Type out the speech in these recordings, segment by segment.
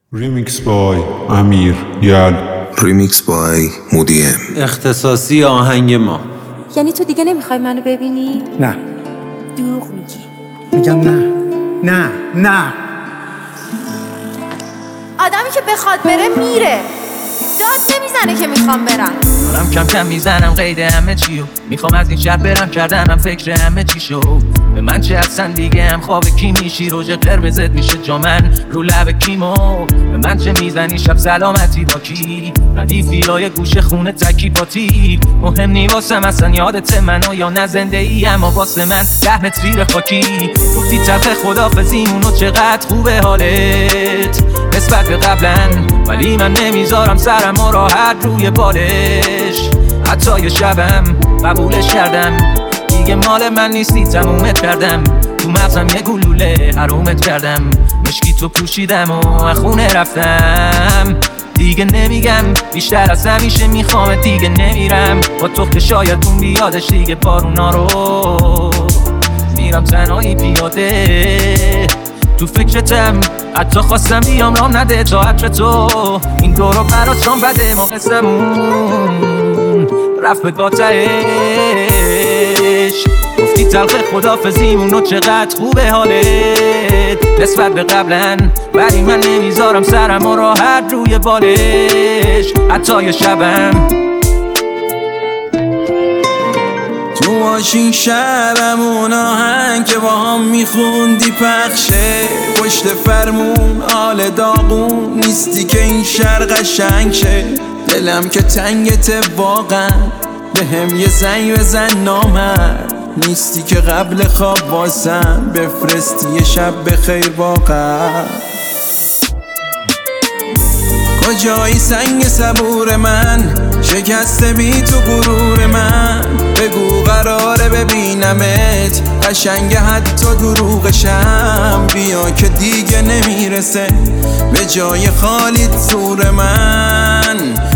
ریمیکس بای امیر یل. ریمیکس بای مودیم. اختصاصی آهنگ ما. یعنی تو دیگه نمیخوای منو ببینی؟ نه. دروغ میگی. میگم نه. آدمی که بخواد بره میره. داد نمیزنه که میخوام برم. دارم کم کم میزنم قید همه چیو. میخوام از این شب برم کردنم فکر همه چی شو. به من چه اصلا دیگه هم خواب کی میشی روژ قرمزت میشه جا من رو لب کیمو. به من چه میزنی شب سلامتی با کی ردیفی های گوش خونه تکی پاتی. مهم نی واسم اصلا یادت منو یا نه زنده ای اما واسه من 10 متر زیر خاکی. گفتی طرف خدافظیمونو چقدر خوبه حالت نسبت به قبلن، ولی من نمیذارم سرم و راحت روی بالش. حتی یه شبم قبولش کردم دیگه مال من نیستی تمومت کردم. تو مغزم یه گلوله حرومت کردم. مشکی تو پوشیدم و خونه رفتم. دیگه نمیگم بیشتر از همیشه میخوام دیگه نمیرم با تو که شاید اون بیادش دیگه بارونا رو. میرم تنهایی پیاده تو فکرتم، حتی خواستم بیام رام نده تا عطر تو. این دورو برات شام بده ما قسمون رفت به گاتهش. گفتی تلخ خدافظیمونو چقدر خوبه حالت نسبت به قبلن، ولی من نمیذارم سرم و راحت روی بالش. حتی یه شبم تو ماشین شبمون آهنگ که با هم میخوندی پخشه. پشت فرمون آل داغون نیستی که این شهر قشنگ شه. دلم که تنگته واقعا به هم یه زنگ بزن نامرد. نیستی که قبل خواب واسم بفرستی یه شب بخیر واقعا. کجایی سنگ صبور من شکسته بی تو غرور من. بگو قراره ببینمت قشنگ حتی دروغشم. بیا که دیگه نمیرسه به جای خالیت زور من.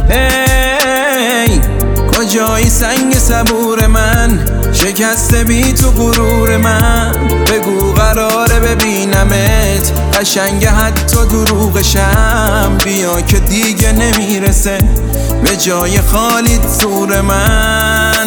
هی کجایی سنگ صبور من شکسته بی تو غرور من. بگو قراره ببینمت قشنگ حتی دروغشم. بیا که دیگه نمیرسه به جای خالیت زور من.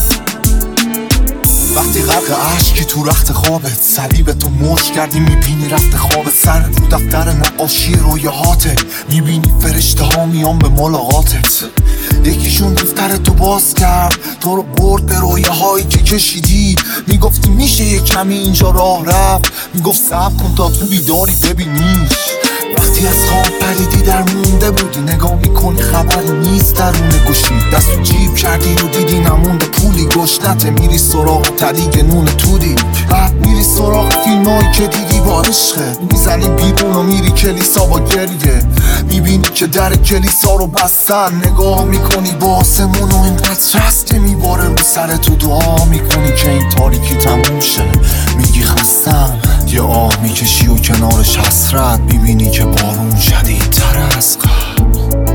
وقتی غرق عشقی تو رخت خوابت صلیب تو مشت کردی میبینی رفت خوابت. سرت رو دفتر نقاشی رویاهاته میبینی فرشته ها میان به ملاقاتت. یکیشون دفتر تو باز کرد تو رو برد به رویاهایی که کشیدی. میگفتی میشه یه کمی اینجا راه رفت، میگفت صبر کن تا تو بیداری ببینیش. وقتی از خواب پریدی در مونده بودی نگاه میکنی خبری نیست درون گوشی. دست تو جیب کردی و دیدی نمونده پولی گشنته. میری سراغ تلیگ نون تودی، بعد میری سراغ فیلمایی که دیدی با عشقت. میزنی بیرون و میری کلیسا با گریه. میبینی که در کلیسا رو بستن. نگاه میکنی با آسمون و اینقدر هست که میباره رو سر تو. دعا میکنی که این تاریکی تموم شه. میگی خستم یه آه میکشی و کنارش حسرت. میبینی که بارون شدیدتر از قبل.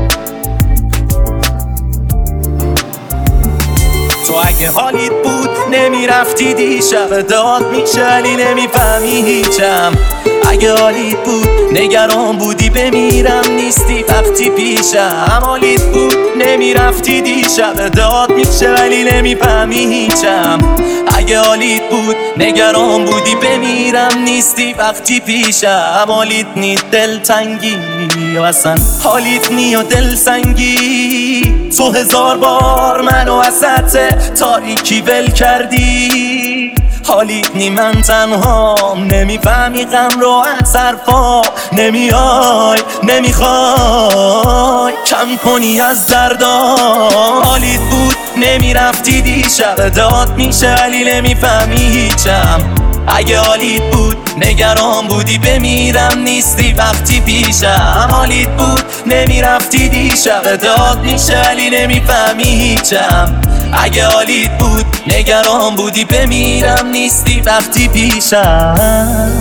تو اگه حالیت بود نمیرفتی دیشب داد میشه ولی نمیفهمی هیچم. اگه حالیت بود نگران بودی بمیرم نیستی وقتی پیشم. حالیت بود نمیرفتی دیشب داد میشه ولی نمیفهمی هیچم. اگه حالیت بود نگران بودی بمیرم نیستی وقتی پیشم. حالیت نی دلتنگی و اصلا حالیت نی و دلسنگی. تو 1000 بار منو وسط تاریکی ول کردی. حالیت نی من تنهام نمیفهمی غم رو از حرفا. نمیای نمیخوای کم کنی از دردام. حالیت بود نمیرفتی دیشب داد میشه ولی نمیفهمی هیچم. اگه حالیت بود نگران بودی بمیرم نیستی وقتی پیشم. حالیت بود نمیرفتی دیشب داد میشه ولی نمیفهمی هیچم. اگه حالیت بود نگران بودی بمیرم نیستی وقتی پیشم.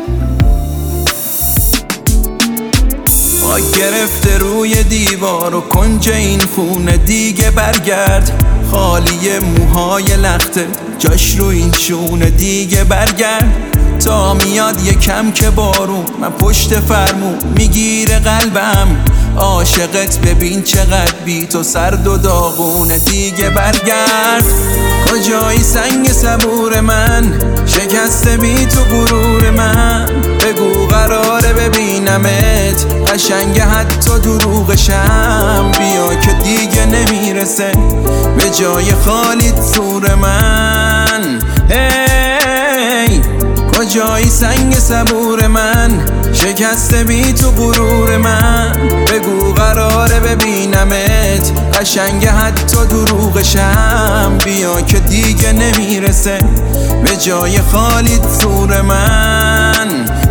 گرفته روی دیوار و کنج این خونه دیگه برگرد، خالی موهای لخته جاش رو این شونه دیگه برگرد. تا میاد یکم که بارون من پشت فرمون میگیره قلبم، عاشقت ببین چقدر بی تو سرد و داغونه دیگه برگرد. کجایی سنگ صبور من شکسته بی تو غرور من، بگو قراره ببینمت قشنگ حتی دروغشم، بیا که دیگه نمیرسه به جای خالیت زور من. هی کجایی سنگ صبور من شکسته بی تو غرور من، بگو قراره ببینمت قشنگ حتی دروغشم، بیا که دیگه نمیرسه به جای خالیت زور من.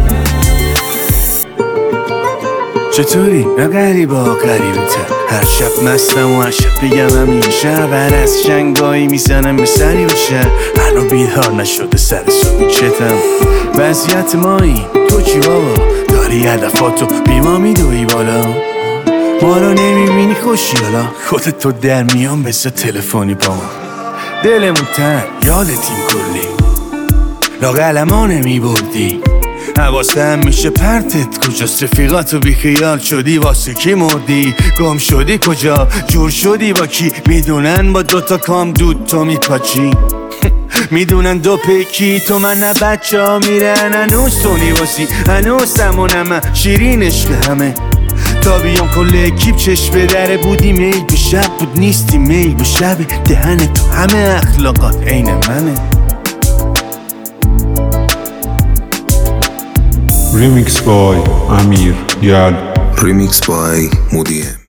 چطوری؟ نه غریبا غریبتر، هر شب مستم و هر شب بگم همین شب، هر از شنگایی میزنم به سری بشه، هنو بیدار نشده سر صبحی چتم. وضعیت مایی تو چی بابا؟ داری هدفاتو بی ما میدوی بالا، ما رو نمیبینی خوشی حالا، خودت تو در میان بسه تلفنی با ما، دلمون تن یادت این کلی لاغل ما نمیبردی، حواسم میشه پرتت کجاست، رفیقاتو بیخیال شدی واسه کی مردی، گم شدی کجا جور شدی با کی، میدونن با دوتا کام دود تو میپاچی میدونن دو پیکی تو من نه بچه ها میرن، هنوز تو نیواسی هنوز سمونم شیرین عشق همه، تا بیام کل اکیب چشم به دره بودی، میل به شب بود نیستی میل به شب، دهن تو همه اخلاقات عین منه. Remix by Amir Yal. Remix by Mudiem.